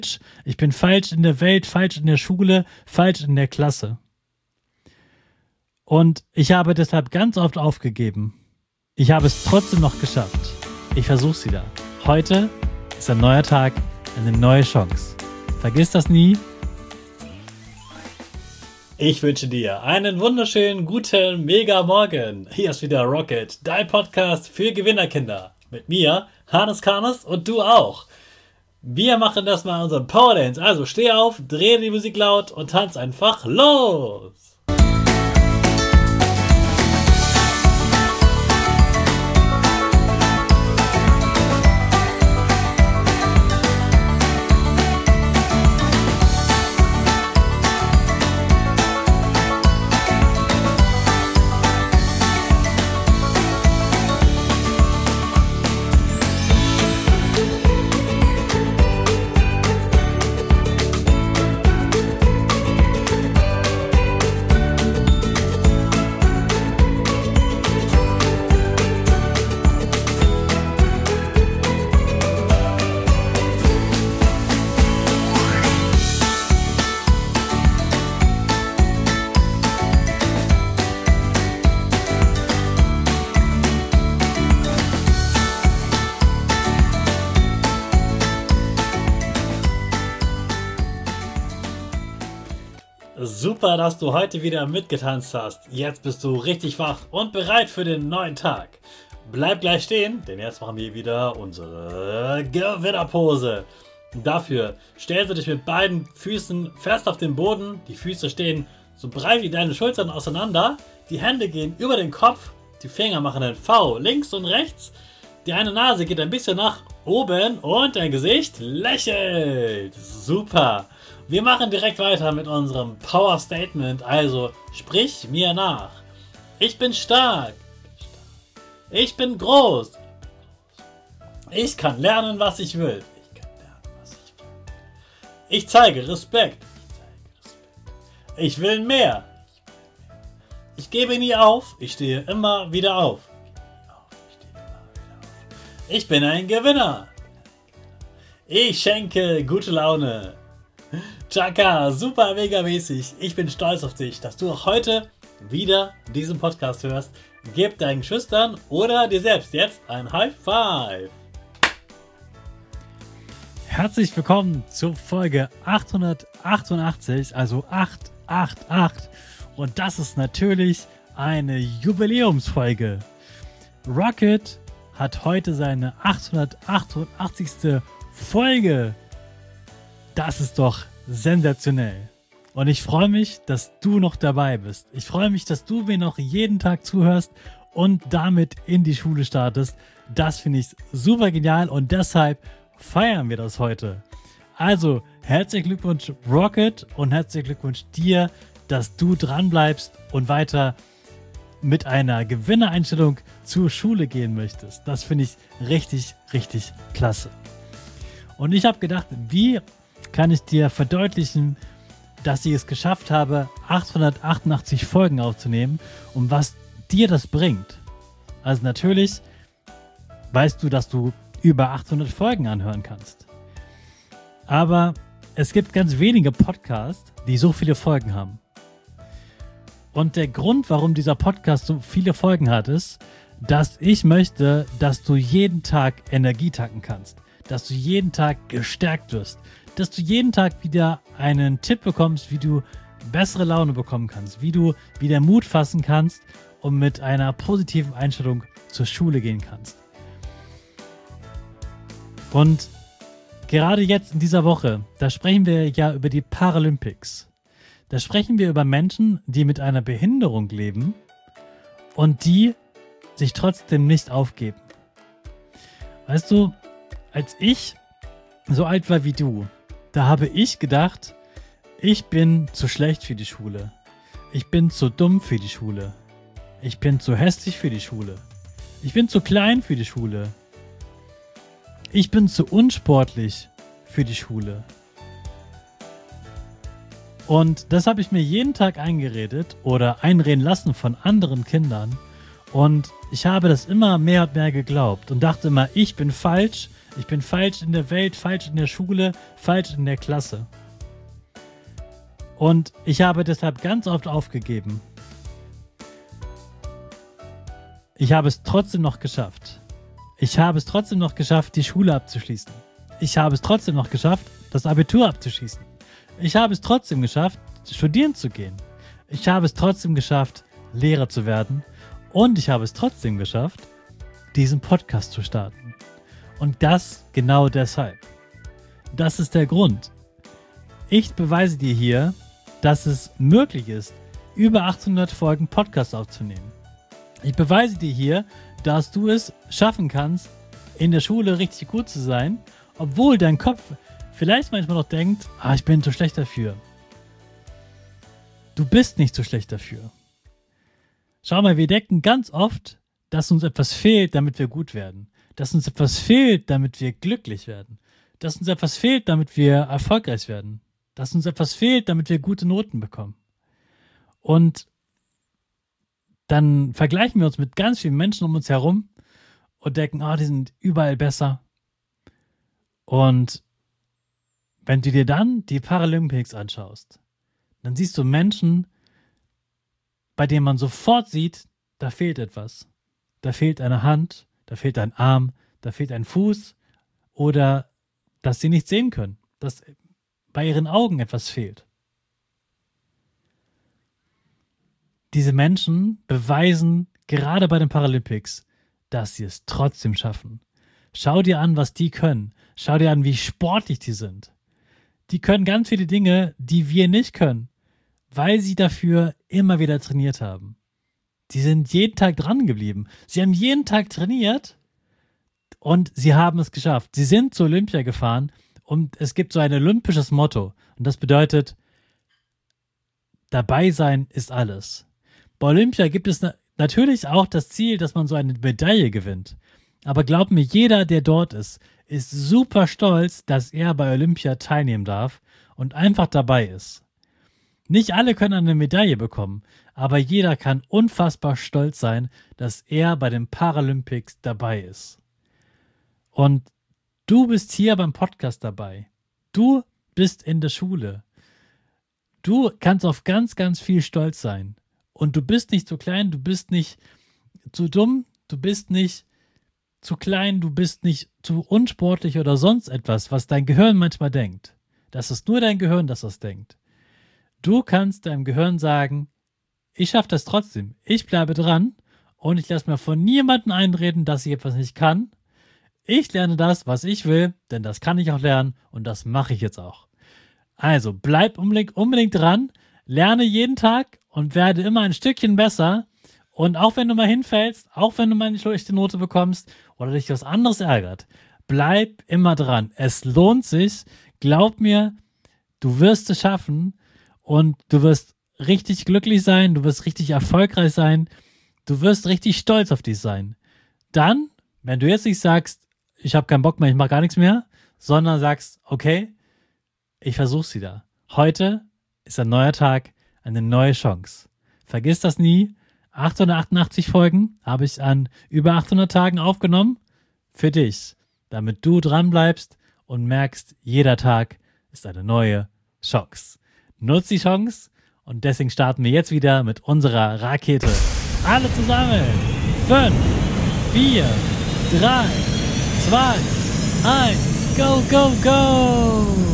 Ich bin falsch in der Welt, falsch in der Schule, falsch in der Klasse. Und ich habe deshalb ganz oft aufgegeben. Ich habe es trotzdem noch geschafft. Ich versuche es wieder. Heute ist ein neuer Tag, eine neue Chance. Vergiss das nie. Ich wünsche dir einen wunderschönen, guten, mega Morgen. Hier ist wieder Rocket, dein Podcast für Gewinnerkinder. Mit mir, Hannes Karnes, und du auch. Wir machen das mal in unserem Power Dance. Also steh auf, dreh die Musik laut und tanz einfach los. Super, dass du heute wieder mitgetanzt hast. Jetzt bist du richtig wach und bereit für den neuen Tag. Bleib gleich stehen, denn jetzt machen wir wieder unsere Gewinnerpose. Dafür stellst du dich mit beiden Füßen fest auf den Boden. Die Füße stehen so breit wie deine Schultern auseinander. Die Hände gehen über den Kopf. Die Finger machen ein V links und rechts. Die eine Nase geht ein bisschen nach oben und dein Gesicht lächelt. Super. Wir machen direkt weiter mit unserem Power Statement, also sprich mir nach. Ich bin stark. Ich bin groß. Ich kann lernen, was ich will. Ich zeige Respekt. Ich will mehr. Ich gebe nie auf. Ich stehe immer wieder auf. Ich bin ein Gewinner. Ich schenke gute Laune. Chaka, super mega mäßig. Ich bin stolz auf dich, dass du auch heute wieder diesen Podcast hörst. Gib deinen Geschwistern oder dir selbst jetzt ein High Five. Herzlich willkommen zur Folge 888, also 888. Und das ist natürlich eine Jubiläumsfolge. Rocket hat heute seine 888. Folge. Das ist doch sensationell. Und ich freue mich, dass du noch dabei bist. Ich freue mich, dass du mir noch jeden Tag zuhörst und damit in die Schule startest. Das finde ich super genial und deshalb feiern wir das heute. Also, herzlichen Glückwunsch Rocket und herzlichen Glückwunsch dir, dass du dran bleibst und weiter mit einer Gewinnereinstellung zur Schule gehen möchtest. Das finde ich richtig, richtig klasse. Und ich habe gedacht, wie kann ich dir verdeutlichen, dass ich es geschafft habe, 888 Folgen aufzunehmen und was dir das bringt. Also natürlich weißt du, dass du über 800 Folgen anhören kannst. Aber es gibt ganz wenige Podcasts, die so viele Folgen haben. Und der Grund, warum dieser Podcast so viele Folgen hat, ist, dass ich möchte, dass du jeden Tag Energie tanken kannst. Dass du jeden Tag gestärkt wirst. Dass du jeden Tag wieder einen Tipp bekommst, wie du bessere Laune bekommen kannst. Wie du wieder Mut fassen kannst und mit einer positiven Einstellung zur Schule gehen kannst. Und gerade jetzt in dieser Woche, da sprechen wir ja über die Paralympics. Da sprechen wir über Menschen, die mit einer Behinderung leben und die sich trotzdem nicht aufgeben. Weißt du, als ich so alt war wie du, da habe ich gedacht, ich bin zu schlecht für die Schule. Ich bin zu dumm für die Schule. Ich bin zu hässlich für die Schule. Ich bin zu klein für die Schule. Ich bin zu unsportlich für die Schule. Und das habe ich mir jeden Tag eingeredet oder einreden lassen von anderen Kindern. Und ich habe das immer mehr und mehr geglaubt und dachte immer, ich bin falsch, Ich bin falsch in der Welt, falsch in der Schule, falsch in der Klasse. Und ich habe deshalb ganz oft aufgegeben. Ich habe es trotzdem noch geschafft. Ich habe es trotzdem noch geschafft, die Schule abzuschließen. Ich habe es trotzdem noch geschafft, das Abitur abzuschließen. Ich habe es trotzdem geschafft, studieren zu gehen. Ich habe es trotzdem geschafft, Lehrer zu werden. Und ich habe es trotzdem geschafft, diesen Podcast zu starten. Und das genau deshalb. Das ist der Grund. Ich beweise dir hier, dass es möglich ist, über 800 Folgen Podcast aufzunehmen. Ich beweise dir hier, dass du es schaffen kannst, in der Schule richtig gut zu sein, obwohl dein Kopf vielleicht manchmal noch denkt, ich bin zu schlecht dafür. Du bist nicht zu schlecht dafür. Schau mal, wir denken ganz oft, dass uns etwas fehlt, damit wir gut werden. Dass uns etwas fehlt, damit wir glücklich werden. Dass uns etwas fehlt, damit wir erfolgreich werden. Dass uns etwas fehlt, damit wir gute Noten bekommen. Und dann vergleichen wir uns mit ganz vielen Menschen um uns herum und denken, die sind überall besser. Und wenn du dir dann die Paralympics anschaust, dann siehst du Menschen, bei denen man sofort sieht, da fehlt etwas. Da fehlt eine Hand, da fehlt ein Arm, da fehlt ein Fuß oder dass sie nicht sehen können, dass bei ihren Augen etwas fehlt. Diese Menschen beweisen gerade bei den Paralympics, dass sie es trotzdem schaffen. Schau dir an, was die können. Schau dir an, wie sportlich die sind. Die können ganz viele Dinge, die wir nicht können, weil sie dafür immer wieder trainiert haben. Die sind jeden Tag dran geblieben. Sie haben jeden Tag trainiert und sie haben es geschafft. Sie sind zur Olympia gefahren und es gibt so ein olympisches Motto. Und das bedeutet, dabei sein ist alles. Bei Olympia gibt es natürlich auch das Ziel, dass man so eine Medaille gewinnt. Aber glaub mir, jeder, der dort ist super stolz, dass er bei Olympia teilnehmen darf und einfach dabei ist. Nicht alle können eine Medaille bekommen, aber jeder kann unfassbar stolz sein, dass er bei den Paralympics dabei ist. Und du bist hier beim Podcast dabei. Du bist in der Schule. Du kannst auf ganz, ganz viel stolz sein. Und du bist nicht zu klein, du bist nicht zu dumm, du bist nicht zu klein, du bist nicht zu unsportlich oder sonst etwas, was dein Gehirn manchmal denkt. Das ist nur dein Gehirn, das das denkt. Du kannst deinem Gehirn sagen, ich schaffe das trotzdem, ich bleibe dran und ich lasse mir von niemandem einreden, dass ich etwas nicht kann. Ich lerne das, was ich will, denn das kann ich auch lernen und das mache ich jetzt auch. Also bleib unbedingt dran, lerne jeden Tag und werde immer ein Stückchen besser. Und auch wenn du mal hinfällst, auch wenn du mal eine schlechte Note bekommst oder dich was anderes ärgert, bleib immer dran. Es lohnt sich. Glaub mir, du wirst es schaffen und du wirst richtig glücklich sein, du wirst richtig erfolgreich sein, du wirst richtig stolz auf dich sein. Dann, wenn du jetzt nicht sagst, ich habe keinen Bock mehr, ich mache gar nichts mehr, sondern sagst, okay, ich versuch's wieder. Heute ist ein neuer Tag, eine neue Chance. Vergiss das nie. 888 Folgen habe ich an über 800 Tagen aufgenommen für dich, damit du dran bleibst und merkst, jeder Tag ist eine neue Chance. Nutz die Chance und deswegen starten wir jetzt wieder mit unserer Rakete. Alle zusammen. 5, 4, 3, 2, 1, go, go, go!